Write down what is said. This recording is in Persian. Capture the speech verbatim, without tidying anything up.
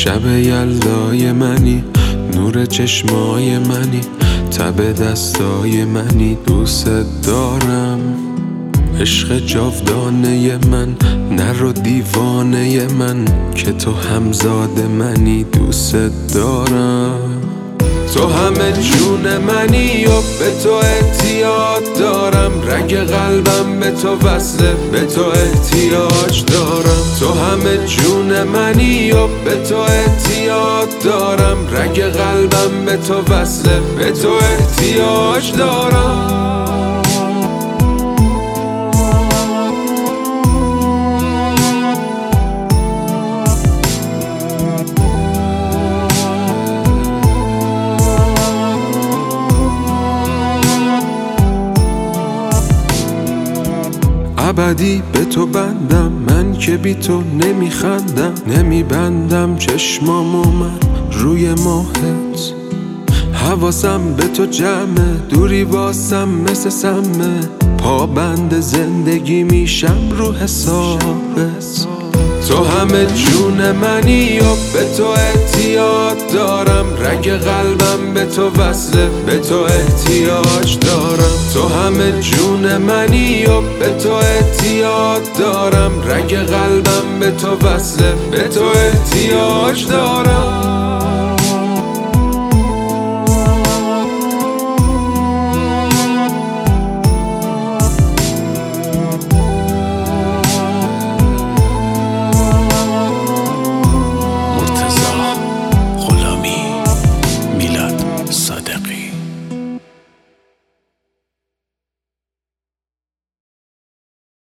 شب یلدای منی، نور چشمای منی، تب دستای منی، دوست دارم. عشق جاودانه من، نر و دیوانه من، که تو همزاد منی، دوست دارم. تو همه جون منی و به تو احتیاج دارم، رگ قلبم به تو وصله، به تو احتیاج دارم. تو همه جون منی و به تو احتیاج دارم، رگ قلبم به تو وصله، به تو احتیاج دارم. ابدی به تو بندم، من که بی تو نمیخندم، نمیبندم چشمامو من روی ماهت. حواسم به تو جمعه، دوری واسم مثل سمه، پابند زندگی میشم رو حسابت. تو همه جون منی و به تو احتیاج دارم، رگ قلبم به تو وصله، به تو احتیاج دارم. تو همه جون منی و به تو احتیاج دارم، رگ قلبم به تو وصله، به تو احتیاج دارم.